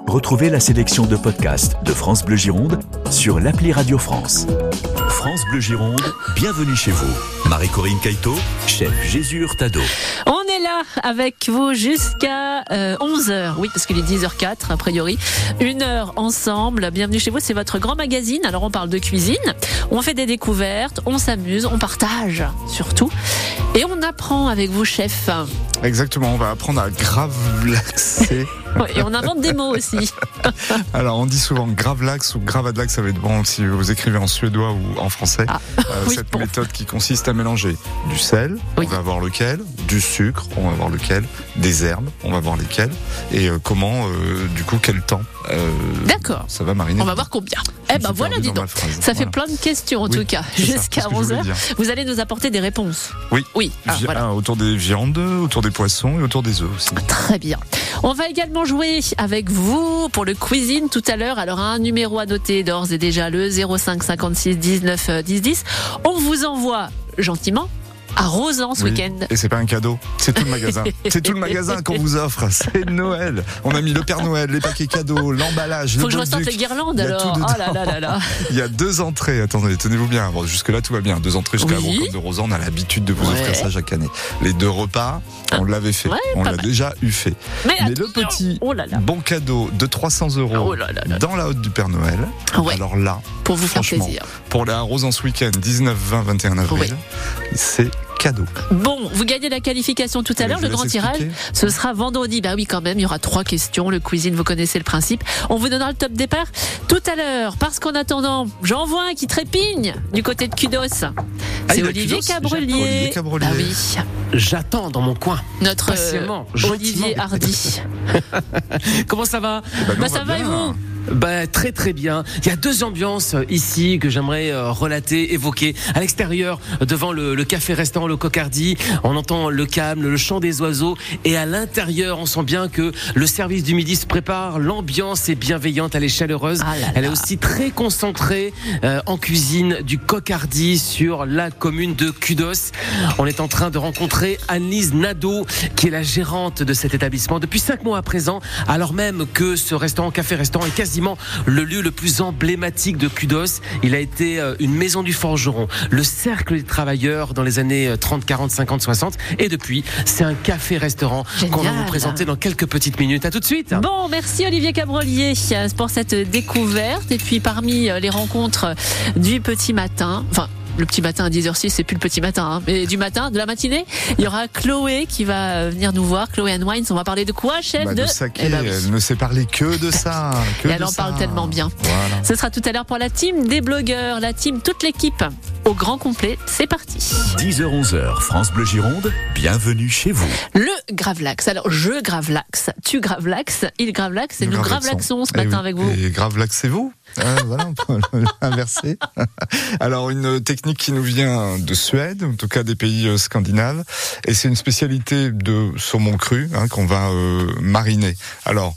Retrouvez la sélection de podcasts de France Bleu Gironde sur l'appli Radio France. France Bleu Gironde, bienvenue chez vous. Marie-Corinne Caïto, chef Jésus Hurtado. On est là avec vous jusqu'à 11h. Oui, parce qu'il est 10h04 a priori. 1 heure ensemble. Bienvenue chez vous, c'est votre grand magazine. Alors on parle de cuisine, on fait des découvertes, on s'amuse, on partage surtout. Et on apprend avec vous, chef. Exactement, on va apprendre à gravlaxer. Oui, et on invente des mots aussi. Alors on dit souvent gravlax ou gravadlax, ça va être bon si vous écrivez en suédois ou en français. Oui, cette méthode qui consiste à mélanger du sel, on va voir lequel, du sucre, on va voir lequel, des herbes, on va voir lesquelles, et comment, du coup, quel temps D'accord. Ça va mariner. On va voir combien. Eh ben voilà, dis donc. Ça fait plein de questions en tout cas. Jusqu'à 11h, vous allez nous apporter des réponses. Oui. Voilà. Autour des viandes, autour des poissons et autour des œufs aussi. Très bien. On va également jouer avec vous pour le cuisine tout à l'heure. Alors un numéro à noter d'ores et déjà, le 05 56 19 10 10. On vous envoie gentiment à Rosan ce week-end. Et c'est pas un cadeau, c'est tout le magasin. C'est tout le magasin qu'on vous offre. C'est Noël. On a mis le Père Noël, les paquets cadeaux, l'emballage. Faut que je ressorte les guirlandes alors. Oh là là là là. Il y a 2 entrées. Attendez, tenez-vous bien. Bon, jusque-là, tout va bien. 2 entrées jusqu'à la brocante de Rosan. On a l'habitude de vous offrir ça chaque année. Les 2 repas, on l'avait fait. On l'a déjà eu fait. Mais le petit bon cadeau de 300 € dans la hotte du Père Noël. Alors là, pour vous faire plaisir. Pour la Rosan ce week-end, 19, 20, 21 avril, c'est cadeau. Bon, vous gagnez la qualification tout à l'heure. Le grand tirage, ce sera vendredi. Bah oui, quand même, il y aura 3 questions. Le cuisine, vous connaissez le principe. On vous donnera le top départ tout à l'heure. Parce qu'en attendant, j'en vois un qui trépigne du côté de Kudos. C'est Olivier Cabrelier. Ah oui. J'attends dans mon coin. Notre Olivier Hardy. Comment ça va? Ça va et vous? Très très bien. Il y a 2 ambiances ici que j'aimerais relater, évoquer. À l'extérieur, devant le café-restaurant Le Cocardi, on entend le calme, le chant des oiseaux. Et à l'intérieur, on sent bien que le service du midi se prépare. L'ambiance est bienveillante, elle est chaleureuse. Elle est aussi très concentrée en cuisine du Cocardi sur la commune de Kudos. On est en train de rencontrer Anne-Lise Nadeau, qui est la gérante de cet établissement depuis 5 mois à présent, alors même que ce café-restaurant est quasiment le lieu le plus emblématique de Kudos. Il a été une maison du forgeron, le cercle des travailleurs dans les années 30, 40, 50, 60. Et depuis, c'est un café-restaurant qu'on va vous présenter dans quelques petites minutes. À tout de suite. Bon, merci Olivier Cabrelier pour cette découverte. Et puis parmi les rencontres du petit matin, le petit matin à 10h06, c'est plus le petit matin, mais du matin, de la matinée, il y aura Chloé qui va venir nous voir, Chloé and Wines. On va parler de quoi, chef? De saké. Elle ne sait parler que de ça. Et elle en parle tellement bien. Voilà. Ce sera tout à l'heure pour la team des blogueurs, la team, toute l'équipe au grand complet. C'est parti. 10h-11h, France Bleu Gironde, bienvenue chez vous. Le gravlax. Alors, je gravlax, tu gravlax, il gravlax, et nous gravlaxons ce matin avec vous. Et gravlaxez-vous. Voilà, on peut l'inverser. Alors, une technique qui nous vient de Suède, en tout cas des pays scandinaves, et c'est une spécialité de saumon cru qu'on va mariner. Alors,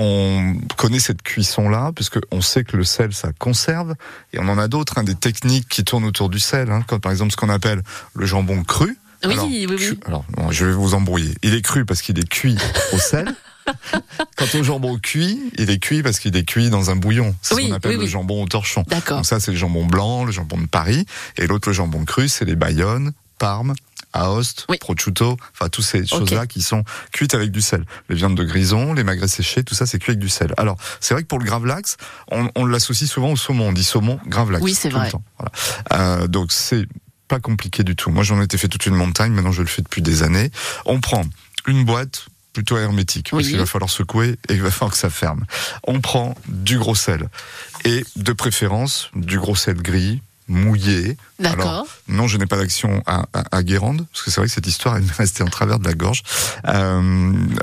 on connaît cette cuisson-là, puisque on sait que le sel, ça conserve, et on en a d'autres, des techniques qui tournent autour du sel, comme par exemple ce qu'on appelle le jambon cru. Oui. Alors, je vais vous embrouiller. Il est cru parce qu'il est cuit au sel. Quant au jambon cuit, il est cuit parce qu'il est cuit dans un bouillon. C'est ce qu'on appelle le jambon au torchon. D'accord. Donc ça, c'est le jambon blanc, le jambon de Paris. Et l'autre, le jambon cru, c'est les Bayonne, Parme, Aoste, prosciutto, toutes ces choses-là qui sont cuites avec du sel. Les viandes de grison, les magrets séchés, tout ça, c'est cuit avec du sel. Alors, c'est vrai que pour le gravlax, on l'associe souvent au saumon. On dit saumon, gravlax. Oui, c'est vrai. Le temps. Voilà. Donc, c'est pas compliqué du tout. Moi, j'en ai fait toute une montagne. Maintenant, je le fais depuis des années. On prend une boîte plutôt hermétique, parce qu'il va falloir secouer et il va falloir que ça ferme. On prend du gros sel, et de préférence du gros sel gris, mouillé. D'accord. Alors, non, je n'ai pas d'action à Guérande, parce que c'est vrai que cette histoire, elle m'est restée en travers de la gorge. Un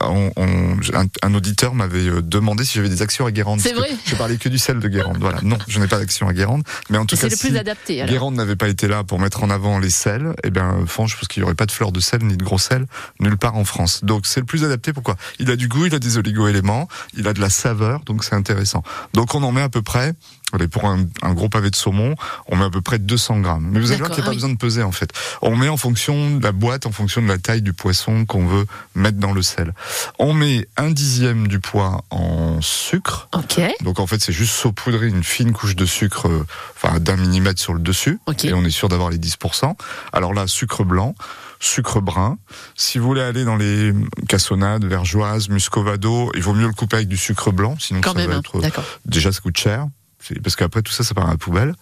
auditeur m'avait demandé si j'avais des actions à Guérande. C'est vrai. Je parlais que du sel de Guérande. Voilà. Non, je n'ai pas d'action à Guérande. Mais en tout cas, c'est le plus adapté, alors. Guérande n'avait pas été là pour mettre en avant les sels, franchement, je pense qu'il n'y aurait pas de fleurs de sel ni de gros sel nulle part en France. Donc, c'est le plus adapté. Pourquoi? Il a du goût, il a des oligo-éléments, il a de la saveur, donc c'est intéressant. Donc, on en met à peu près, pour un gros pavé de saumon, on met à peu près 200 grammes. Mais vous allez voir qu'il n'y a pas besoin de peser en fait. On met en fonction de la boîte, en fonction de la taille du poisson qu'on veut mettre dans le sel. On met 1/10 du poids en sucre. Ok. Donc en fait c'est juste saupoudrer une fine couche de sucre, d'1 millimètre sur le dessus. Okay. Et on est sûr d'avoir les 10%. Alors là, sucre blanc, sucre brun. Si vous voulez aller dans les cassonades, vergeoises, muscovado, il vaut mieux le couper avec du sucre blanc, sinon quand ça même, va être... D'accord. Déjà ça coûte cher. Parce qu'après tout ça part à la poubelle,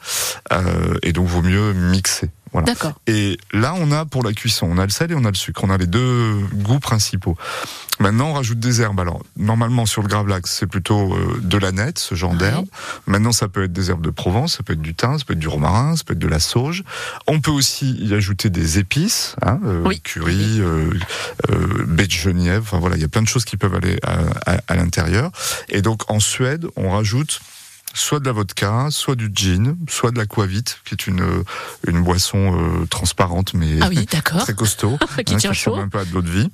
et donc vaut mieux mixer. Voilà. D'accord. Et là, on a pour la cuisson, on a le sel et on a le sucre, on a les deux goûts principaux. Maintenant, on rajoute des herbes. Alors, normalement sur le gravlax, c'est plutôt de l'aneth, ce genre d'herbe. Maintenant, ça peut être des herbes de Provence, ça peut être du thym, ça peut être du romarin, ça peut être de la sauge. On peut aussi y ajouter des épices, curry, baie de Genièvre. Enfin voilà, il y a plein de choses qui peuvent aller à l'intérieur. Et donc, en Suède, on rajoute soit de la vodka, soit du gin, soit de l'aquavite, qui est une boisson transparente mais très costaud, qui tient chaud, un peu à de l'eau de vie.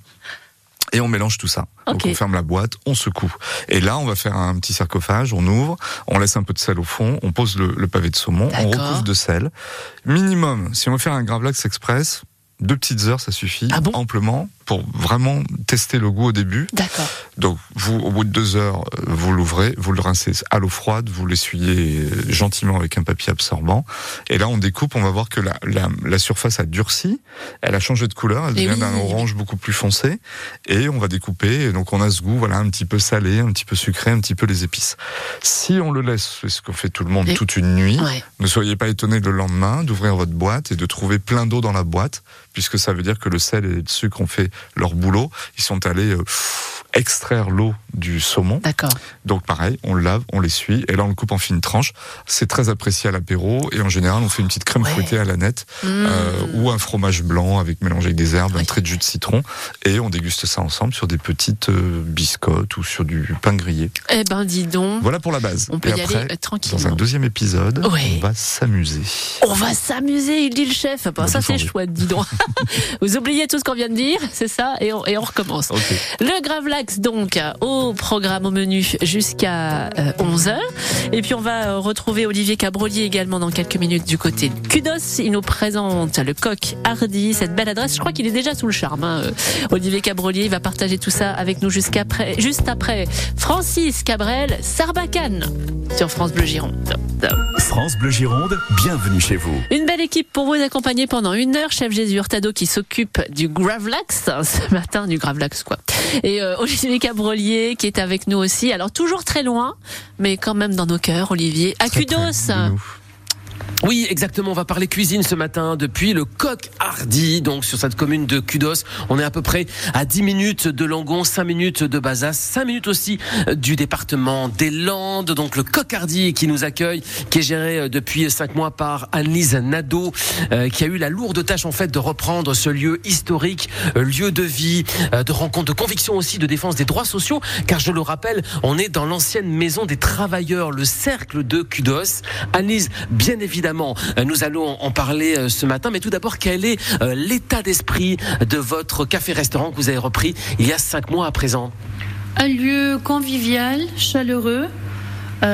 Et on mélange tout ça. Okay. Donc on ferme la boîte, on secoue. Et là, on va faire un petit sarcophage, on ouvre, on laisse un peu de sel au fond, on pose le pavé de saumon, on recouvre de sel. Minimum, si on veut faire un gravlax express, 2 petites heures, ça suffit amplement pour vraiment tester le goût au début. D'accord. Donc, vous, au bout de 2 heures, vous l'ouvrez, vous le rincez à l'eau froide, vous l'essuyez gentiment avec un papier absorbant. Et là, on découpe, on va voir que la surface a durci, elle a changé de couleur, elle devient d'un orange beaucoup plus foncé. Et on va découper, et donc on a ce goût, un petit peu salé, un petit peu sucré, un petit peu les épices. Si on le laisse, c'est ce que fait tout le monde toute une nuit, ne soyez pas étonnés le lendemain d'ouvrir votre boîte et de trouver plein d'eau dans la boîte, puisque ça veut dire que le sel et le sucre ont fait leur boulot, ils sont allés extraire l'eau du saumon. D'accord. Donc pareil, on le lave, on l'essuie, et là on le coupe en fines tranches. C'est très apprécié à l'apéro, et en général on fait une petite crème fouettée à l'aneth, ou un fromage blanc mélangé avec des herbes, un trait de jus de citron, et on déguste ça ensemble sur des petites biscottes ou sur du pain grillé. Eh ben dis donc. Voilà pour la base. On peut y aller tranquillement. Dans un deuxième épisode, on va s'amuser. On va s'amuser, il dit le chef. Ça c'est chouette, dis donc. Vous oubliez tout ce qu'on vient de dire, c'est ça, et on recommence. Okay. Le gravlax donc au programme, au menu jusqu'à 11h. Et puis on va retrouver Olivier Cabrolier également dans quelques minutes du côté de Kudos. Il nous présente le coq hardy, cette belle adresse. Je crois qu'il est déjà sous le charme. Olivier Cabrolier, il va partager tout ça avec nous juste après Francis Cabrel, Sarbacane sur France Bleu Gironde. France Bleu Gironde, bienvenue chez vous. Une belle équipe pour vous accompagner pendant 1 heure. Chef Jésus Hurtado qui s'occupe du gravlax ce matin, du gravlax quoi. Et Olivier Cabrolier qui est avec nous aussi. Alors toujours très loin, mais quand même dans nos cœurs, Olivier. À Kudos. Oui, exactement. On va parler cuisine ce matin depuis le coq hardy, donc sur cette commune de Kudos. On est à peu près à 10 minutes de Langon, 5 minutes de Bazas, 5 minutes aussi du département des Landes. Donc le coq hardy qui nous accueille, qui est géré depuis 5 mois par Anne-Lise Nadeau, qui a eu la lourde tâche en fait de reprendre ce lieu historique, lieu de vie, de rencontre, de conviction aussi, de défense des droits sociaux. Car je le rappelle, on est dans l'ancienne maison des travailleurs, le cercle de Kudos. Anne-Lise, bien évidemment, nous allons en parler ce matin, mais tout d'abord, quel est l'état d'esprit de votre café-restaurant que vous avez repris il y a 5 mois à présent? Un lieu convivial, chaleureux. C'est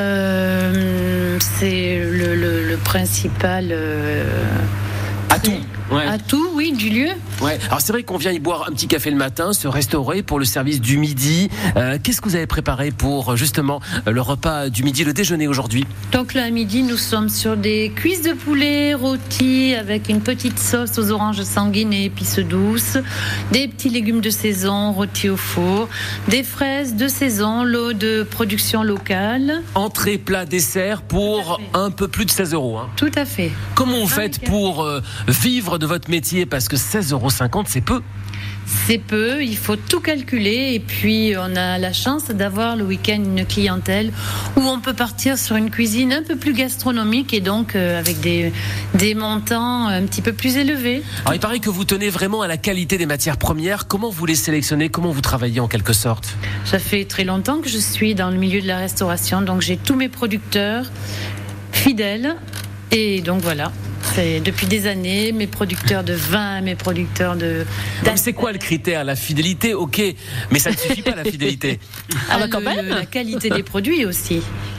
le principal atout. Ouais. Atout, oui, du lieu. Ouais. Alors c'est vrai qu'on vient y boire un petit café le matin, se restaurer pour le service du midi. Qu'est-ce que vous avez préparé pour justement le repas du midi, le déjeuner aujourd'hui? Donc là à midi, nous sommes sur des cuisses de poulet rôties avec une petite sauce aux oranges sanguines et épices douces, des petits légumes de saison rôtis au four, des fraises de saison, l'eau de production locale. Entrée, plat, dessert pour un peu plus de 16 €. Hein. Tout à fait. Comment vous faites pour vivre de votre métier, parce que 16,50 €, c'est peu. C'est peu, il faut tout calculer, et puis on a la chance d'avoir le week-end une clientèle où on peut partir sur une cuisine un peu plus gastronomique et donc avec des montants un petit peu plus élevés. Alors il paraît que vous tenez vraiment à la qualité des matières premières. Comment vous les sélectionnez? Comment vous travaillez en quelque sorte? Ça fait très longtemps que je suis dans le milieu de la restauration, donc j'ai tous mes producteurs fidèles, et donc voilà. C'est depuis des années, mes producteurs de vin, mes producteurs de... Donc c'est quoi le critère? La fidélité, ok, mais ça ne suffit pas la fidélité. Quand même. La qualité des produits aussi.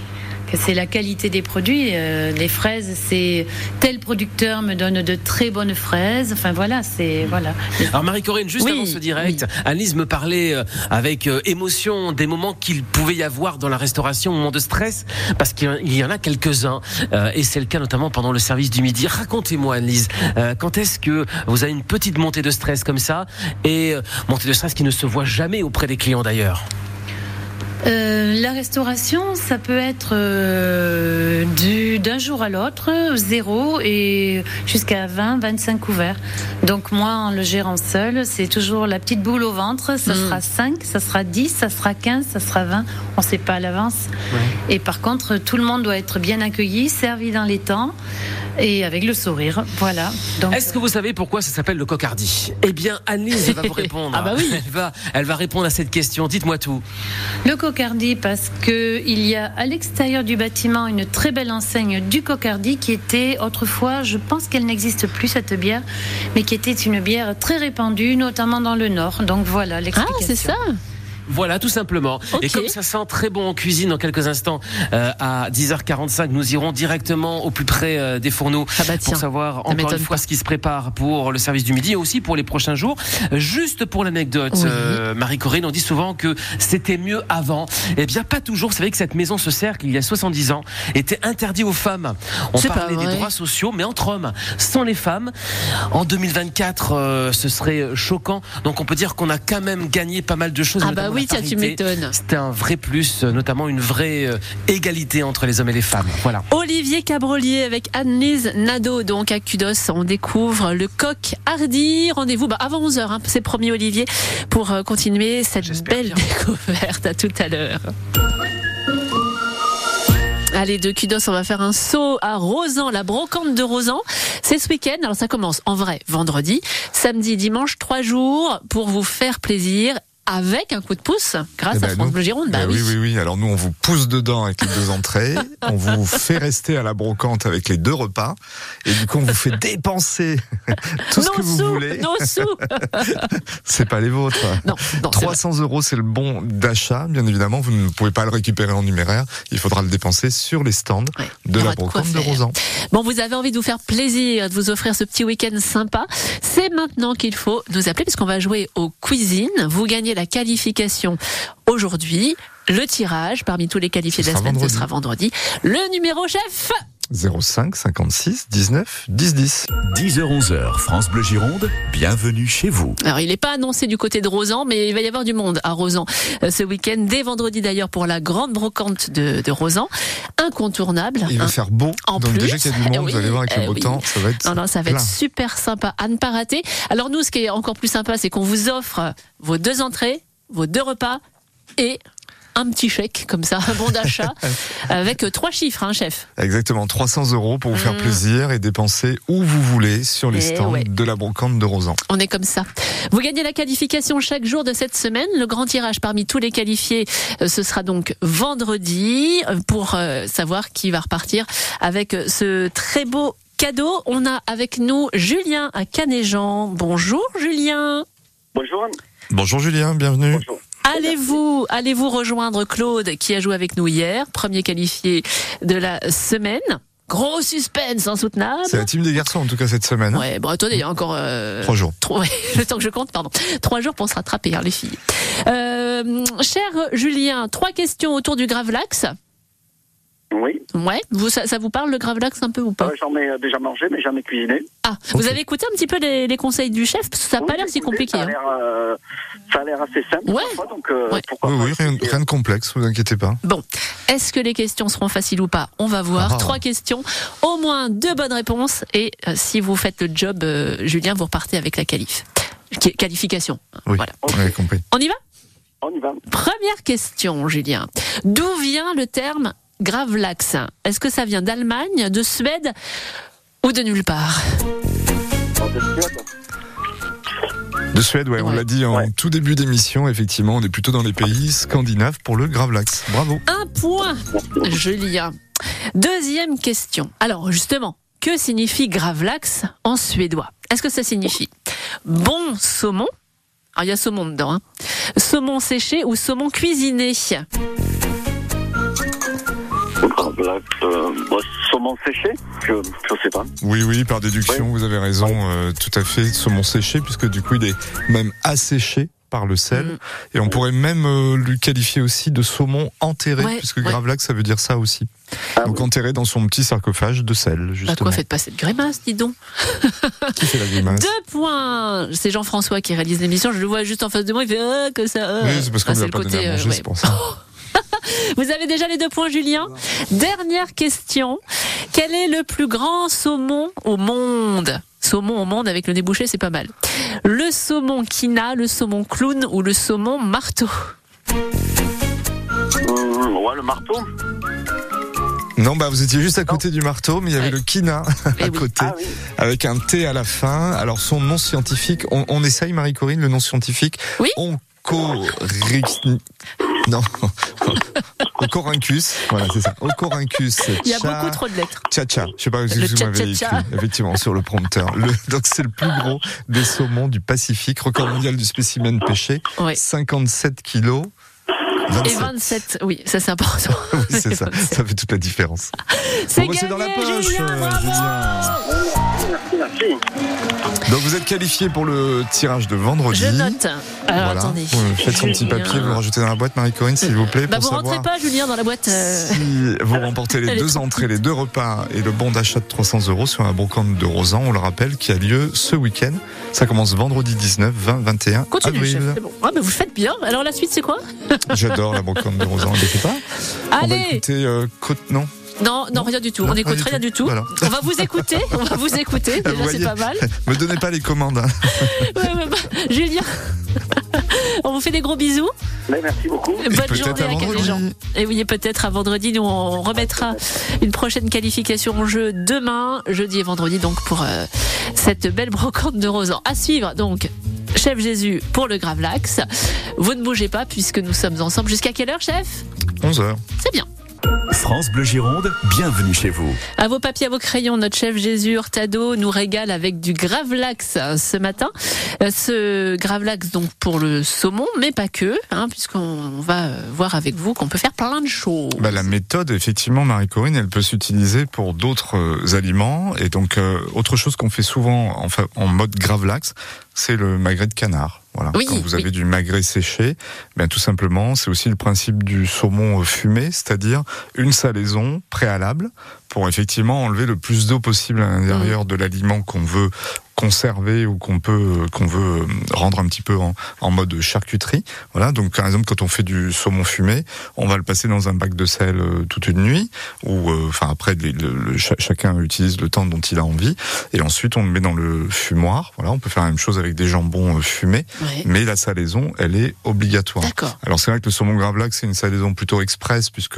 que c'est la qualité des produits. Les fraises, c'est tel producteur me donne de très bonnes fraises. Enfin voilà, c'est voilà. Alors Marie-Corinne, juste avant ce direct, Annelise me parlait avec émotion des moments qu'il pouvait y avoir dans la restauration, moments de stress, parce qu'il y en a quelques-uns, et c'est le cas notamment pendant le service du midi. Racontez-moi, Annelise, quand est-ce que vous avez une petite montée de stress comme ça, et montée de stress qui ne se voit jamais auprès des clients d'ailleurs? La restauration, ça peut être d'un jour à l'autre, 0 et jusqu'à 20-25 couverts. Donc moi, en le gérant seul, c'est toujours la petite boule au ventre. Ça sera 5, ça sera 10, ça sera 15, ça sera 20. On ne sait pas à l'avance. Ouais. Et par contre, tout le monde doit être bien accueilli, servi dans les temps et avec le sourire. Voilà. Donc, est-ce que vous savez pourquoi ça s'appelle le cocardi? Eh bien, Annelise va vous répondre. Ah bah oui. Elle va répondre à cette question. Dites-moi tout. Le cocardi, parce que il y a à l'extérieur du bâtiment une très belle enseigne du cocardi qui était autrefois, je pense qu'elle n'existe plus cette bière, mais qui était une bière très répandue, notamment dans le Nord. Donc voilà l'explication. Ah, c'est ça. Voilà, tout simplement. Okay. Et comme ça sent très bon en cuisine, dans quelques instants, à 10h45, nous irons directement au plus près des fourneaux pour savoir encore une fois ce qui se prépare pour le service du midi et aussi pour les prochains jours. Juste pour l'anecdote, Marie-Corinne, on dit souvent que c'était mieux avant. Eh bien, pas toujours. Vous savez que cette maison, ce cercle, il y a 70 ans, était interdit aux femmes. On parlait des droits sociaux, mais entre hommes, sans les femmes. En 2024, ce serait choquant. Donc, on peut dire qu'on a quand même gagné pas mal de choses. Ah bah oui, tiens, tu m'étonnes. C'était un vrai plus, notamment une vraie égalité entre les hommes et les femmes. Voilà. Olivier Cabrolier avec Annelise Nadeau, donc à Kudos. On découvre le coq hardy. Rendez-vous avant 11h, c'est promis, Olivier, pour continuer cette belle découverte. À tout à l'heure. Allez, de Kudos, on va faire un saut à Rozan, la brocante de Rozan. C'est ce week-end. Alors ça commence en vrai vendredi, samedi, dimanche, 3 jours pour vous faire plaisir. Avec un coup de pouce, grâce à France Bleu Gironde. Oui. Alors nous, on vous pousse dedans avec les 2 entrées. On vous fait rester à la brocante avec les 2 repas. Et du coup, on vous fait dépenser tout ce que vous voulez. Nos sous. C'est pas les vôtres. Non, 300 €, c'est le bon d'achat. Bien évidemment, vous ne pouvez pas le récupérer en numéraire. Il faudra le dépenser sur les stands de la brocante de Rozan. Bon, vous avez envie de vous faire plaisir, de vous offrir ce petit week-end sympa. C'est maintenant qu'il faut nous appeler puisqu'on va jouer aux cuisines. Vous gagnez la qualification aujourd'hui. Le tirage parmi tous les qualifiés de la semaine, ce sera vendredi. Le numéro chef 05 56 19 10 10. 10h-11h, France Bleu Gironde, bienvenue chez vous. Alors, il n'est pas annoncé du côté de Rozan, mais il va y avoir du monde à Rozan ce week-end, dès vendredi d'ailleurs, pour la grande brocante de Rozan. Incontournable. Il va faire beau. En donc plus, déjà qu'il y a du monde, vous allez voir avec le beau temps, ça va être ça va être super sympa à ne pas rater. Alors nous, ce qui est encore plus sympa, c'est qu'on vous offre vos 2 entrées, vos 2 repas et un petit chèque, comme ça, un bon d'achat, avec 3 chiffres, chef. Exactement, 300 € pour vous faire plaisir et dépenser où vous voulez sur les stands de la brocante de Rozan. On est comme ça. Vous gagnez la qualification chaque jour de cette semaine. Le grand tirage parmi tous les qualifiés, ce sera donc vendredi, pour savoir qui va repartir avec ce très beau cadeau. On a avec nous Julien à Canéjan. Bonjour Julien. Bonjour. Bonjour Julien, bienvenue. Bonjour. Allez-vous rejoindre Claude qui a joué avec nous hier, premier qualifié de la semaine. Gros suspense insoutenable. C'est la team des garçons en tout cas cette semaine. Ouais, bon attendez, il y a encore 3 jours. Le temps que je compte, pardon. 3 jours pour se rattraper, les filles. Cher Julien, 3 questions autour du gravlax. Oui. Ouais, ça vous parle le gravlax un peu ou pas? J'en ai déjà mangé, mais jamais cuisiné. Ah, vous avez écouté un petit peu les conseils du chef? Parce que ça n'a pas l'air si compliqué. Ça a l'air assez simple. Ouais. Parfois, donc, pourquoi pas rien de complexe, vous inquiétez pas. Bon, est-ce que les questions seront faciles ou pas? On va voir. 3 questions, au moins 2 bonnes réponses. Et si vous faites le job, Julien, vous repartez avec la qualification. Oui, voilà. On avait compris. On y va? On y va. Première question, Julien. D'où vient le terme gravlax? Est-ce que ça vient d'Allemagne, de Suède ou de nulle part? De Suède, on l'a dit en tout début d'émission, effectivement, on est plutôt dans les pays scandinaves pour le gravlax. Bravo. 1 point, Julien. Deuxième question. Alors, justement, que signifie gravlax en suédois? Est-ce que ça signifie bon saumon? Alors, il y a saumon dedans, Saumon séché ou saumon cuisiné? Gravlax, saumon séché, je sais pas. Oui, par déduction, vous avez raison, tout à fait, saumon séché, puisque du coup il est même asséché par le sel, et on pourrait même lui qualifier aussi de saumon enterré, puisque Gravlax ça veut dire ça aussi. Donc enterré dans son petit sarcophage de sel, justement. Quoi, faites pas cette grimace, dis donc. Qui fait la grimace? 2 points. C'est Jean-François qui réalise l'émission, je le vois juste en face de moi, il fait que ça. Oui, c'est parce qu'on lui a pas donné à manger, c'est pour ça. Vous avez déjà les 2 points, Julien. Dernière question. Quel est le plus grand saumon au monde? Saumon au monde avec le nez bouché, c'est pas mal. Le saumon quina, le saumon clown ou le saumon marteau? Le marteau. Non, vous étiez juste à côté du marteau, mais il y avait le quina à côté, avec un T à la fin. Alors son nom scientifique, on essaye, Marie-Corinne, le nom scientifique. Oui. Ocorhynchus, voilà, c'est ça. Ocorhynchus. Il y a beaucoup trop de lettres. Tcha-tcha. Je sais pas si vous m'avez écrit, effectivement, sur le prompteur. Donc, c'est le plus gros des saumons du Pacifique. Record mondial du spécimen pêché. 57 kilos. 27. Et 27, oui, ça c'est important. Oui, c'est ça. Ça fait toute la différence. C'est gagné, c'est dans la poche, Julien, Merci. Donc vous êtes qualifié pour le tirage de vendredi. Je note. Alors attendez. Faites son petit papier, vous le rajoutez dans la boîte, Marie-Corinne, s'il vous plaît. Vous rentrez pas, Julien, dans la boîte. Si vous remportez les 2 entrées, les 2 repas et le bon d'achat de 300 € sur un brocante de Rosan, on le rappelle, qui a lieu ce week-end. Ça commence vendredi 19, 20, 21 avril. Chef, c'est bon. Vous faites bien. Alors la suite, c'est quoi? J'adore la brocante de Rosan, ne pas. Allez. On va écouter non. Non, rien du tout. On n'écoute rien du tout. Voilà. On va vous écouter. Déjà, c'est pas mal. Me donnez pas les commandes. Hein. Julien, on vous fait des gros bisous. Merci beaucoup. Bonne journée à les gens. Et oui, peut-être à vendredi. Nous, on remettra une prochaine qualification en jeu demain, jeudi et vendredi, donc pour cette belle brocante de Rosan. À suivre, donc. Chef Jésus pour le Gravlax. Vous ne bougez pas puisque nous sommes ensemble. Jusqu'à quelle heure, chef? 11h. C'est bien. France Bleu Gironde, bienvenue chez vous. À vos papiers, à vos crayons, notre chef Jésus Hurtado nous régale avec du Gravlax ce matin. Ce Gravlax donc pour le saumon, mais pas que, puisqu'on va voir avec vous qu'on peut faire plein de choses. La méthode, effectivement, Marie-Corinne, elle peut s'utiliser pour d'autres aliments. Et donc, autre chose qu'on fait souvent en mode Gravlax, c'est le magret de canard. Voilà. Quand vous avez du magret séché, tout simplement, c'est aussi le principe du saumon fumé, c'est-à-dire une salaison préalable pour effectivement enlever le plus d'eau possible à l'intérieur de l'aliment qu'on veut conserver ou qu'on veut rendre un petit peu en mode charcuterie. Voilà. Donc, par exemple, quand on fait du saumon fumé, on va le passer dans un bac de sel toute une nuit, ou après chacun utilise le temps dont il a envie, et ensuite on le met dans le fumoir. Voilà. On peut faire la même chose avec des jambons fumés, mais la salaison, elle est obligatoire. D'accord. Alors c'est vrai que le saumon Gravlax, c'est une salaison plutôt express, puisque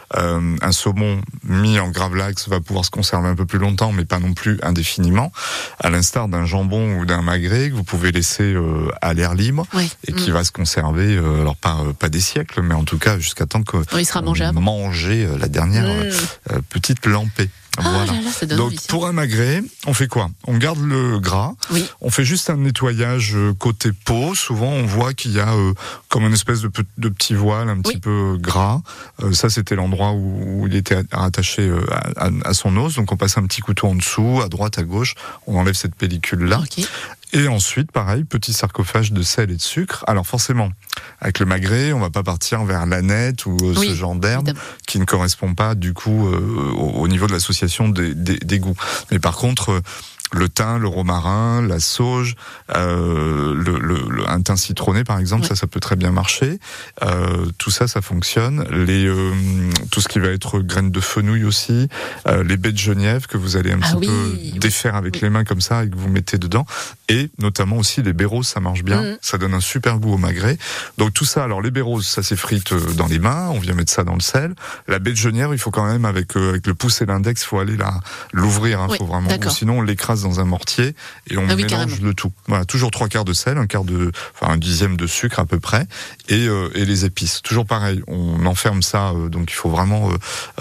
un saumon mis en Gravlax va pouvoir se conserver un peu plus longtemps, mais pas non plus indéfiniment, à l'instar d'un jambon ou d'un magret que vous pouvez laisser à l'air libre et qui va se conserver, alors pas des siècles, mais en tout cas jusqu'à temps que il sera manger la dernière petite lampée. Voilà. Donc pour un magret, on fait quoi? On garde le gras, on fait juste un nettoyage côté peau. Souvent on voit qu'il y a comme une espèce de petit voile un petit peu gras. Ça c'était l'endroit où il était attaché à son os. Donc on passe un petit couteau en dessous, à droite, à gauche. On enlève cette pellicule-là. Et ensuite, pareil, petit sarcophage de sel et de sucre. Alors forcément, avec le magret, on va pas partir vers l'aneth ou ce genre d'herbe qui ne correspond pas du coup au niveau de l'association des goûts. Mais par contre, le thym, le romarin, la sauge, un thym citronné par exemple, ça peut très bien marcher. Tout ça fonctionne. Tout ce qui va être graines de fenouil aussi, les baies de genièvre que vous allez un petit peu défaire avec les mains comme ça et que vous mettez dedans. Et notamment aussi les baies roses, ça marche bien. Ça donne un super goût au magret. Donc tout ça, alors les baies roses, ça s'effrite dans les mains. On vient mettre ça dans le sel. La baie de genièvre, il faut quand même avec le pouce et l'index, il faut aller l'ouvrir. Faut vraiment, ou sinon on l'écrase écrase dans un mortier et on mélange carrément. le tout. Voilà, toujours 3/4 de sel, un dixième de sucre à peu près, et les épices. Toujours pareil, on enferme ça, donc il faut vraiment,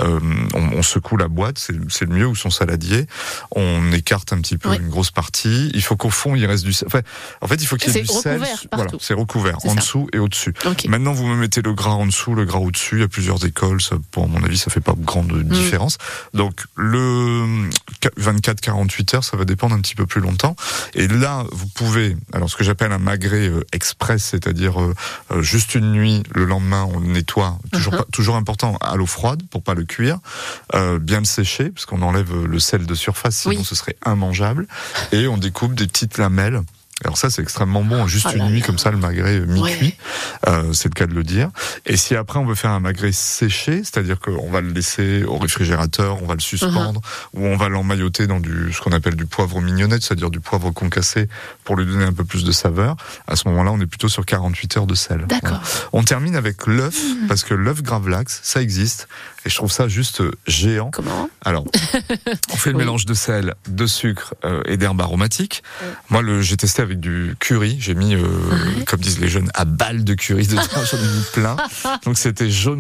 on secoue la boîte, c'est le mieux, ou son saladier. On écarte un petit peu une grosse partie. Il faut qu'au fond il reste du sel. Enfin, en fait, il faut qu'il y ait du sel. Voilà, c'est recouvert en dessous et au-dessus. Okay. Maintenant, vous me mettez le gras en dessous, le gras au-dessus. Il y a plusieurs écoles. Ça, pour à mon avis, ça fait pas grande différence. Donc le 24-48 heures, ça va dépendre un petit peu plus longtemps. Et là, vous pouvez, alors ce que j'appelle un magret express, c'est-à-dire juste une nuit, le lendemain on le nettoie, toujours important à l'eau froide pour pas le cuire, bien le sécher parce qu'on enlève le sel de surface, sinon ce serait immangeable, et on découpe des petites lamelles. Alors ça, c'est extrêmement bon, juste une nuit comme ça, le magret mi-cuit, c'est le cas de le dire. Et si après on veut faire un magret séché, c'est-à-dire qu'on va le laisser au réfrigérateur, on va le suspendre, ou on va l'emmailloter dans ce qu'on appelle du poivre mignonnette, c'est-à-dire du poivre concassé pour lui donner un peu plus de saveur, à ce moment-là, on est plutôt sur 48 heures de sel. D'accord. Voilà. On termine avec l'œuf, parce que l'œuf Gravlax, ça existe, et je trouve ça juste géant. Comment ? Alors, on fait le mélange de sel, de sucre et d'herbes aromatiques. Moi, j'ai testé avec du curry. J'ai mis, comme disent les jeunes, à balles de curry dedans. J'en ai mis plein. Donc c'était jaune.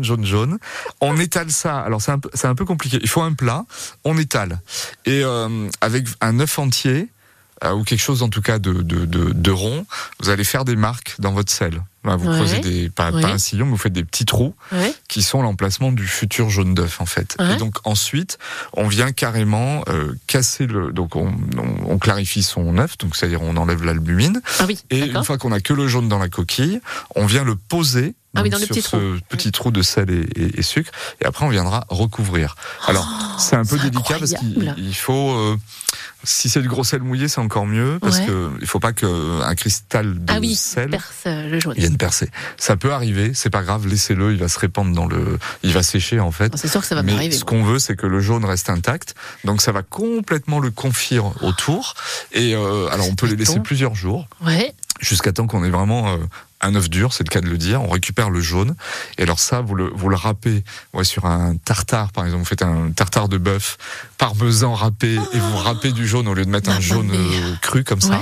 On étale ça. Alors c'est un peu compliqué. Il faut un plat. On étale. Et avec un œuf entier, ou quelque chose en tout cas de rond, vous allez faire des marques dans votre sel. Vous creusez pas un sillon, mais vous faites des petits trous qui sont l'emplacement du futur jaune d'œuf en fait. Et donc ensuite, on vient carrément casser donc on clarifie son œuf, donc c'est-à-dire on enlève l'albumine. Et une fois qu'on a que le jaune dans la coquille, on vient le poser dans le petit trou de sel et sucre, et après on viendra recouvrir. Alors c'est un peu délicat parce qu'il faut si c'est du gros sel mouillé, c'est encore mieux parce que il faut pas qu'un cristal de sel perce le jaune. vienne percer. Ça peut arriver, c'est pas grave, laissez-le, il va se répandre il va sécher en fait. C'est sûr que ça va pas arriver. Mais ce qu'on veut, c'est que le jaune reste intact, donc ça va complètement le confire autour. Et alors on peut les laisser plusieurs jours, jusqu'à temps qu'on ait vraiment un œuf dur, c'est le cas de le dire. On récupère le jaune, et alors ça, vous le râpez sur un tartare, par exemple. Vous faites un tartare de bœuf, parmesan râpé, et vous râpez du jaune au lieu de mettre un jaune cru comme ça.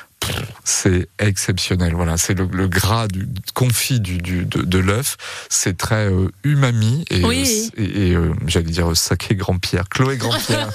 C'est exceptionnel. Voilà, c'est le gras confit de l'œuf. C'est très umami et j'allais dire saké Grand-Pierre, Chloé Grand-Pierre,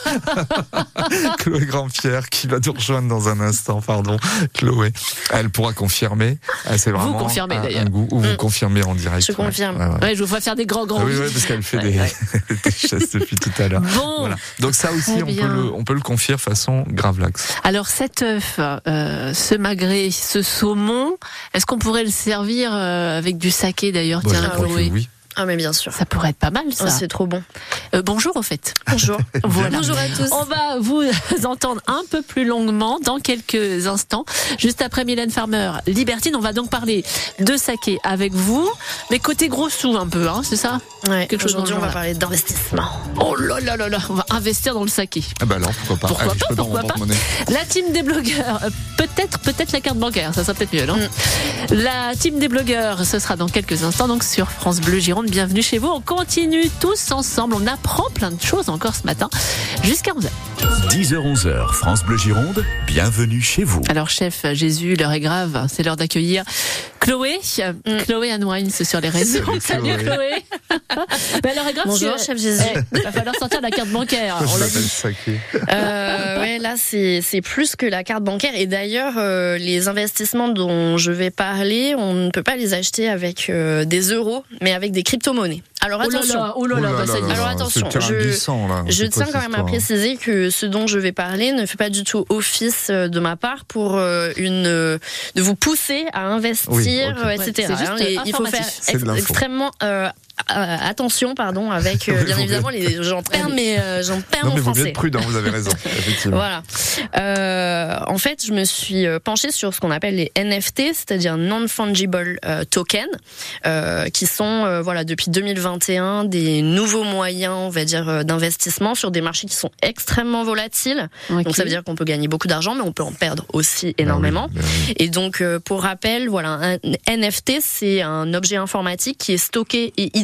Chloé Grand-Pierre qui va nous rejoindre dans un instant. Pardon, Chloé. Elle pourra confirmer. C'est vraiment vous confirmez d'ailleurs. Un goût. Ou vous confirmez en direct. Je confirme. Je vous ferai faire des grands. Oui, parce qu'elle fait des gestes depuis tout à l'heure. Bon. Voilà. Donc ça aussi, on peut le confier façon Gravlax. Alors cet œuf, ce magret, ce saumon, est-ce qu'on pourrait le servir avec du saké d'ailleurs? Tiens, Chloé. Oui. Ah mais bien sûr. Ça pourrait être pas mal ça. C'est trop bon. Bonjour au fait. Bonjour. Voilà. Bonjour à tous. On va vous entendre un peu plus longuement dans quelques instants. Juste après Mylène Farmer, Libertine, on va donc parler de saké avec vous. Mais côté gros sous un peu, c'est ça? Quelque chose. Aujourd'hui, on va parler d'investissement. Oh là, on va investir dans le saké. Ah bah alors, pourquoi pas? Pourquoi pas? La team des blogueurs, peut-être la carte bancaire, ça sera peut-être mieux, non? La team des blogueurs, ce sera dans quelques instants, donc sur France Bleu Gironde. Bienvenue chez vous. On continue tous ensemble. On apprend plein de choses encore ce matin jusqu'à 11h. 10h-11h, France Bleu Gironde. Bienvenue chez vous. Alors, chef Jésus, l'heure est grave. C'est l'heure d'accueillir Chloé. Chloé Anne Wines sur les réseaux. Salut Chloé. L'heure est grave. Bonjour, chef Jésus. Il va falloir sortir la carte bancaire. On l'a dit. Là, c'est plus que la carte bancaire. Et d'ailleurs, les investissements dont je vais parler, on ne peut pas les acheter avec des euros, mais avec des crypto-monnaies. Alors attention. Alors attention, je tiens quand même à préciser que ce dont je vais parler ne fait pas du tout office de ma part pour de vous pousser à investir, etc. Il faut faire extrêmement attention, avec bien évidemment j'en perds mon français. Vous êtes prudent, vous avez raison. Effectivement. Voilà. En fait, je me suis penchée sur ce qu'on appelle les NFT, c'est-à-dire non-fungible tokens, qui sont depuis 2021 des nouveaux moyens, on va dire, d'investissement sur des marchés qui sont extrêmement volatiles. Donc ça veut dire qu'on peut gagner beaucoup d'argent, mais on peut en perdre aussi énormément. Et donc, pour rappel, un NFT, c'est un objet informatique qui est stocké et identifié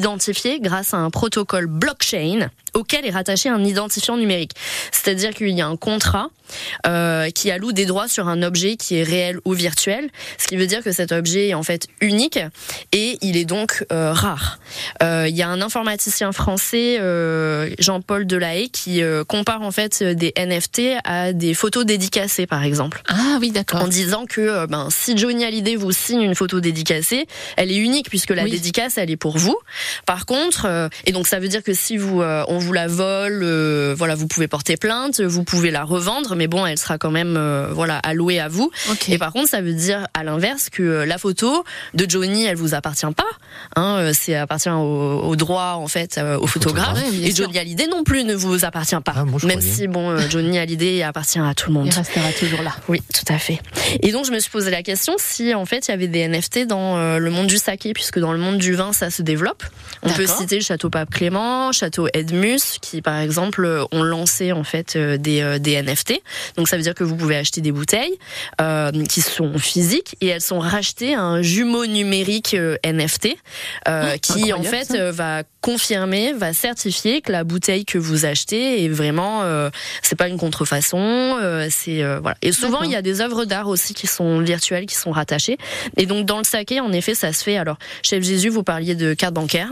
identifié grâce à un protocole blockchain auquel est rattaché un identifiant numérique. C'est-à-dire qu'il y a un contrat qui alloue des droits sur un objet qui est réel ou virtuel, ce qui veut dire que cet objet est en fait unique et il est donc rare. Il y a un informaticien français, Jean-Paul Delahaye, qui compare en fait des NFT à des photos dédicacées, par exemple. Ah oui, d'accord. En disant que si Johnny Hallyday vous signe une photo dédicacée, elle est unique puisque la dédicace elle est pour vous. Par contre, et donc ça veut dire que si on vous la vole, vous pouvez porter plainte, vous pouvez la revendre, mais bon, elle sera quand même allouée à vous. Okay. Et par contre, ça veut dire à l'inverse que la photo de Johnny, elle vous appartient pas. C'est appartient au droit en fait au photographe. Et Johnny Hallyday non plus ne vous appartient pas. Même si Johnny Hallyday appartient à tout le monde. Il restera toujours là. Oui, tout à fait. Et donc je me suis posé la question si en fait il y avait des NFT dans le monde du saké, puisque dans le monde du vin ça se développe. On peut citer le château Pape Clément, château Edmus, qui par exemple ont lancé en fait des NFT. Donc ça veut dire que vous pouvez acheter des bouteilles qui sont physiques et elles sont rachetées à un jumeau numérique NFT qui en fait va confirmer, va certifier que la bouteille que vous achetez est vraiment c'est pas une contrefaçon, Et souvent il y a des œuvres d'art aussi qui sont virtuelles, qui sont rattachées. Et donc dans le saké, en effet, ça se fait. Alors, Chef Jésus, vous parliez de carte bancaire.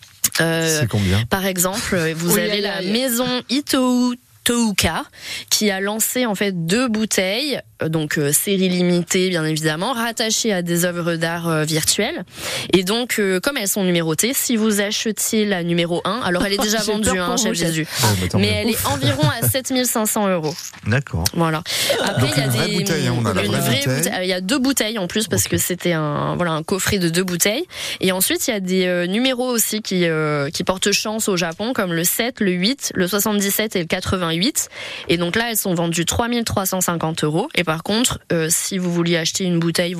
C'est combien ? Par exemple, vous avez la maison Itohu Touka qui a lancé en fait 2 bouteilles, donc série limitée bien évidemment, rattachées à des œuvres d'art virtuelles. Et donc comme elles sont numérotées, si vous achetiez la numéro 1, alors elle est déjà vendue, Chef Jésus, mais elle est environ à 7500 €. D'accord. Voilà. Après il y a vraie bouteille, on a la vraie bouteille. Il y a 2 bouteilles en plus parce que c'était un coffret de 2 bouteilles. Et ensuite il y a des numéros aussi qui portent chance au Japon, comme le 7, le 8, le 77 et le 88. Et donc là, elles sont vendues 3 350 €. Et par contre, si vous vouliez acheter une bouteille,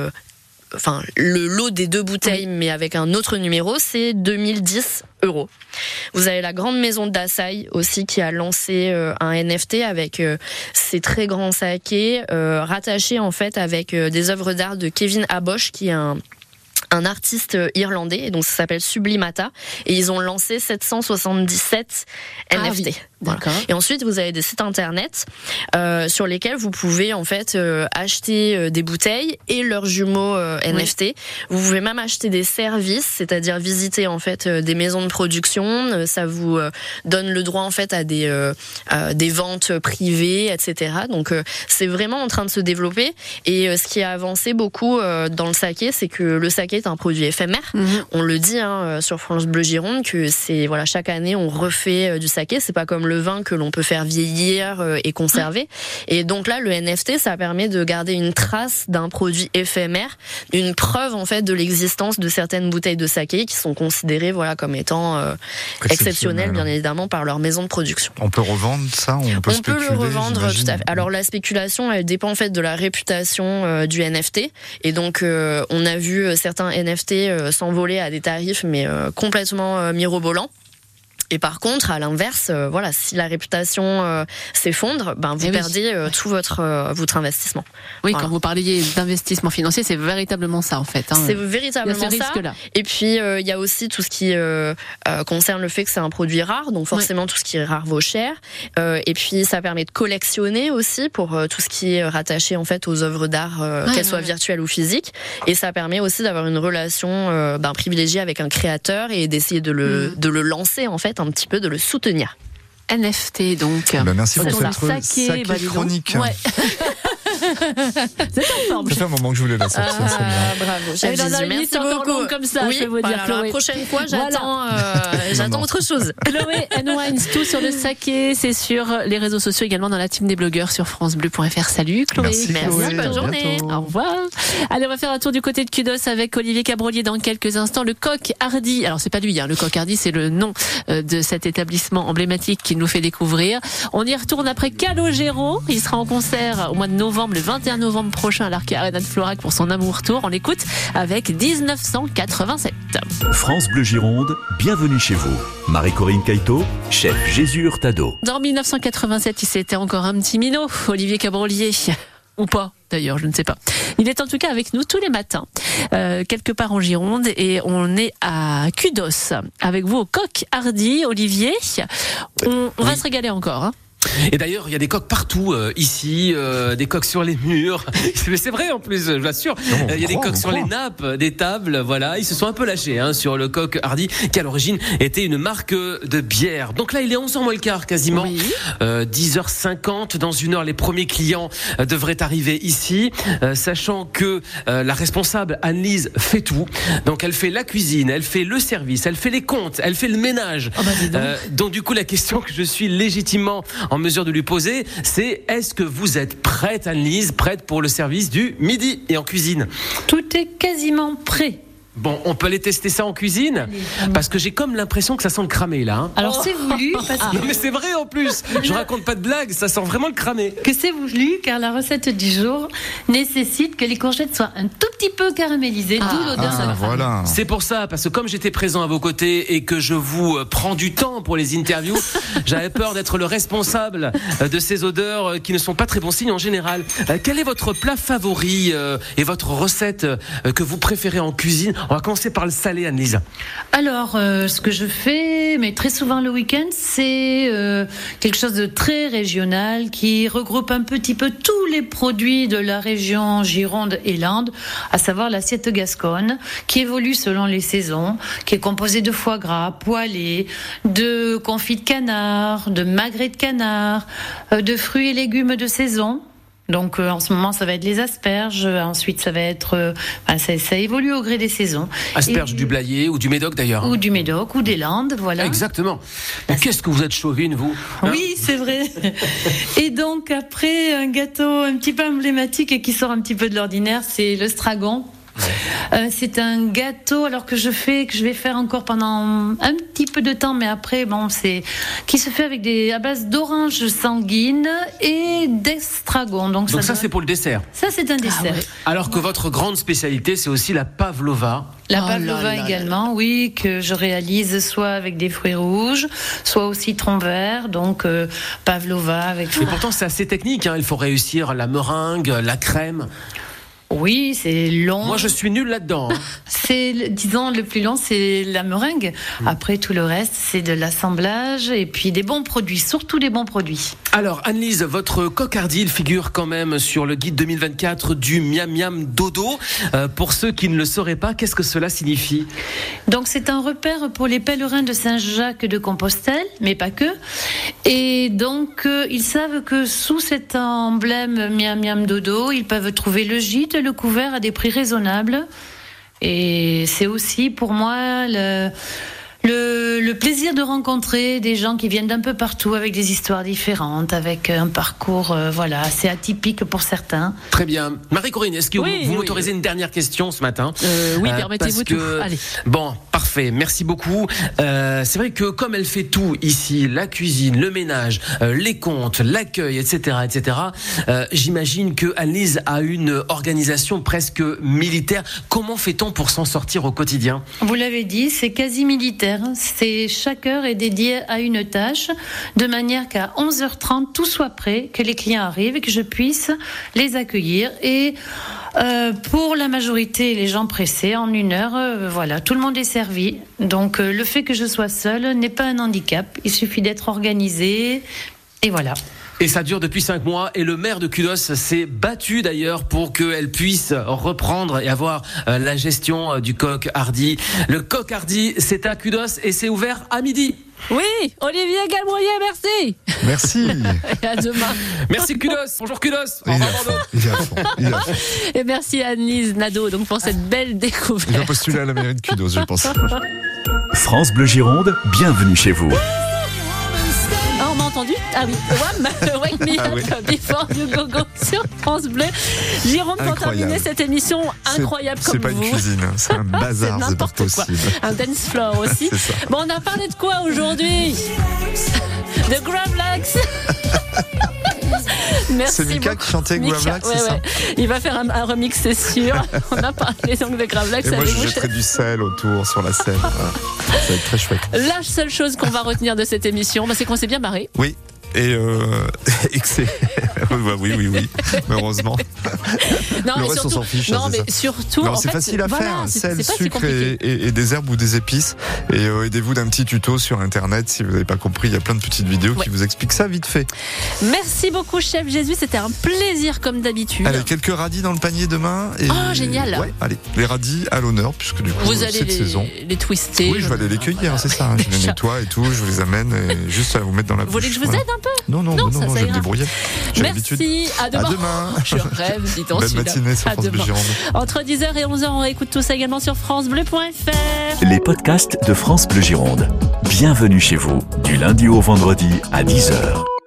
le lot des 2 bouteilles, mais avec un autre numéro, c'est 2010 €. Vous avez la grande maison d'Asahi aussi qui a lancé un NFT avec ses très grands sakés rattachés en fait avec des œuvres d'art de Kevin Abosch, qui est un artiste irlandais, et donc ça s'appelle Sublimata, et ils ont lancé 777 NFT. Oui. D'accord. Et ensuite vous avez des sites internet sur lesquels vous pouvez en fait acheter des bouteilles et leurs jumeaux NFT. Vous pouvez même acheter des services, c'est-à-dire visiter en fait des maisons de production. Ça vous donne le droit en fait à des ventes privées, etc. Donc c'est vraiment en train de se développer. Et ce qui a avancé beaucoup dans le saké, c'est que le saké est un produit éphémère. On le dit sur France Bleu Gironde que c'est chaque année on refait du saké. C'est pas comme le vin que l'on peut faire vieillir et conserver. Et donc là, le NFT, ça permet de garder une trace d'un produit éphémère, une preuve en fait de l'existence de certaines bouteilles de saké qui sont considérées comme étant exceptionnelles, bien évidemment, par leur maison de production. On peut revendre ça, on peut le revendre, tout à fait. Alors la spéculation, elle dépend en fait de la réputation du NFT. Et donc on a vu certains NFT s'envoler à des tarifs mais complètement mirobolants. Et par contre, à l'inverse, si la réputation s'effondre, vous perdez tout votre investissement. Oui, quand vous parliez d'investissement financier, c'est véritablement ça en fait. C'est véritablement ça. Et puis il y a aussi tout ce qui concerne le fait que c'est un produit rare, donc forcément tout ce qui est rare vaut cher. Et puis ça permet de collectionner aussi pour tout ce qui est rattaché en fait aux œuvres d'art, qu'elles soient virtuelles ou physiques. Et ça permet aussi d'avoir une relation privilégiée avec un créateur et d'essayer de le lancer en fait, un petit peu de le soutenir. NFT donc. Merci pour cette sacrée chronique. Ouais. C'est en forme. Ça fait un moment que je voulais la sortir. Bravo. Merci beaucoup. Comme ça, je vais vous dire. Alors la prochaine fois, j'attends autre chose. Chloé Wines, tout sur le saké, c'est sur les réseaux sociaux, également dans la team des blogueurs sur francebleu.fr. Salut Chloé. Merci. Bonne journée. Au revoir. Allez, on va faire un tour du côté de Kudos avec Olivier Cabrolier dans quelques instants. Le Coq Hardy. Alors c'est pas lui, le Coq Hardy, c'est le nom de cet établissement emblématique qu'il nous fait découvrir. On y retourne après Calogero. Il sera en concert au mois de novembre, le 21 novembre prochain à l'Arc Arena de Florac pour son Amour Tour. On l'écoute avec 1987. France Bleu Gironde, bienvenue chez vous. Marie-Corinne Caïto, chef Jésus Hurtado. Dans 1987, il s'était encore un petit minot, Olivier Cabrolier. Ou pas? d'ailleurs, je ne sais pas. Il est en tout cas avec nous tous les matins, quelque part en Gironde, et on est à Kudos avec vous au Coq Hardy, Olivier. On va se régaler encore, hein. Et d'ailleurs, il y a des coques partout ici, des coques sur les murs. Mais c'est vrai en plus, je vous assure. Il y a des coques sur les nappes, des tables. Voilà, ils se sont un peu lâchés sur le Coq Hardy, qui à l'origine était une marque de bière. Donc là, il est 11h moins le quart quasiment. Oui. 10h50. Dans une heure, les premiers clients devraient arriver ici, sachant que la responsable Anne-Lise fait tout. Donc elle fait la cuisine, elle fait le service, elle fait les comptes, elle fait le ménage. Oh bah donc du coup, la question que je suis légitimement en mesure de lui poser, c'est: est-ce que vous êtes prête, Anne-Lise, prête pour le service du midi et en cuisine? Tout est quasiment prêt. Bon, on peut aller tester ça en cuisine, parce que j'ai comme l'impression que ça sent le cramé là. Alors c'est voulu, parce que... Non mais c'est vrai en plus, je raconte pas de blague, ça sent vraiment le cramé. Que c'est voulu, car la recette du jour nécessite que les courgettes soient un tout petit peu caramélisées, d'où l'odeur de la voilà. C'est pour ça, parce que comme j'étais présent à vos côtés et que je vous prends du temps pour les interviews, j'avais peur d'être le responsable de ces odeurs qui ne sont pas très bons signes en général. Quel est votre plat favori et votre recette que vous préférez en cuisine? On va commencer par le salé, Anne-Lise. Alors, ce que je fais, mais très souvent le week-end, c'est quelque chose de très régional qui regroupe un petit peu tous les produits de la région Gironde et Landes, à savoir l'assiette gasconne, qui évolue selon les saisons, qui est composée de foie gras, poêlé, de confit de canard, de magret de canard, de fruits et légumes de saison. Donc en ce moment ça va être les asperges, ensuite ça va être ça évolue au gré des saisons. Asperges du Blayais ou du Médoc d'ailleurs. Ou du Médoc ou des Landes, voilà. Exactement. Mais qu'est-ce que vous êtes chauvine vous, hein? Oui, c'est vrai. Et donc après un gâteau un petit peu emblématique et qui sort un petit peu de l'ordinaire, c'est le stragon. C'est un gâteau que je vais faire encore pendant un petit peu de temps, mais après qui se fait à base d'orange sanguine et d'estragon. Donc ça c'est pour le dessert. Ça c'est un dessert. Ouais. Alors que votre grande spécialité c'est aussi la pavlova. La pavlova également, oui, que je réalise soit avec des fruits rouges, soit au citron vert, donc pavlova avec... Et pourtant c'est assez technique, il faut réussir la meringue, la crème. Oui, c'est long. Moi, je suis nul là-dedans. Disons, le plus long, c'est la meringue. Après, tout le reste, c'est de l'assemblage et puis des bons produits, surtout des bons produits. Alors, Anne-Lise, votre Coq Hardy, il figure quand même sur le guide 2024 du Miam Miam Dodo. Pour ceux qui ne le sauraient pas, qu'est-ce que cela signifie? Donc, c'est un repère pour les pèlerins de Saint-Jacques de Compostelle, mais pas que. Et donc, ils savent que sous cet emblème Miam Miam Dodo, ils peuvent trouver le gîte, le couvert à des prix raisonnables. Et c'est aussi pour moi le plaisir de rencontrer des gens qui viennent d'un peu partout avec des histoires différentes, avec un parcours assez atypique pour certains. Très bien. Marie-Corinne, est-ce que vous m'autorisez une dernière question ce matin? Oui, permettez-vous tout. Allez. Bon, parfait, merci beaucoup. C'est vrai que comme elle fait tout ici, la cuisine, le ménage, les comptes, l'accueil, etc., j'imagine que Anne-Lise a une organisation presque militaire. Comment fait-on pour s'en sortir au quotidien? Vous l'avez dit, c'est quasi militaire. Chaque heure est dédiée à une tâche, de manière qu'à 11h30, tout soit prêt, que les clients arrivent et que je puisse les accueillir. Et pour la majorité, les gens pressés, en une heure, tout le monde est servi. Donc le fait que je sois seule n'est pas un handicap. Il suffit d'être organisé et voilà. Et ça dure depuis 5 mois et le maire de Kudos s'est battu d'ailleurs pour qu'elle puisse reprendre et avoir la gestion du Coq Hardy. Le Coq Hardy, c'est à Kudos et c'est ouvert à midi. Oui, Olivier Galmoyer, merci. Merci. Et à demain. Merci Kudos. Bonjour Kudos. Il est à fond. Et merci Anne-Lise Nadeau pour cette belle découverte. Il va postuler à la mairie de Kudos, je pense. France Bleu Gironde, bienvenue chez vous. On m'a entendu? Ah oui, Wake Me Up Before You Go Go sur France Bleu Gironde pour terminer cette émission incroyable comme vous. C'est pas une cuisine, c'est un bazar, c'est pas possible. Un dance floor aussi. Bon, on a parlé de quoi aujourd'hui? De Gravlax. Merci. C'est Mika qui chantait Gravlax, c'est ça? Il va faire un remix, c'est sûr. On a parlé donc de Gravlax. Et moi, je jetterai du sel autour sur la scène. Ça va être très chouette. La seule chose qu'on va retenir de cette émission, c'est qu'on s'est bien marré. Oui. Et que Oui. Heureusement. Non, le mais reste, surtout, on s'en fiche. non, c'est mais ça. surtout. Non, en c'est fait, facile à faire. Sel, c'est pas si sucre compliqué. et des herbes ou des épices. Et aidez-vous d'un petit tuto sur Internet. Si vous n'avez pas compris, il y a plein de petites vidéos qui vous expliquent ça vite fait. Merci beaucoup, chef Jésus. C'était un plaisir comme d'habitude. Allez, quelques radis dans le panier demain. Et... Oh, génial. Ouais, allez, les radis à l'honneur, puisque du coup, vous allez cette saison. les twister. Oui, je vais aller les cueillir, c'est ça. Je les nettoie et tout, je vous les amène et juste à vous mettre dans la bouche. Vous voulez que je vous aide un peu? Non, je vais me débrouiller. Merci, à demain. À demain. Je rêve, dit-on. Belle matinée sur France Bleu Gironde. Entre 10h et 11h, on réécoute tout ça également sur francebleu.fr. Les podcasts de France Bleu Gironde. Bienvenue chez vous, du lundi au vendredi à 10h.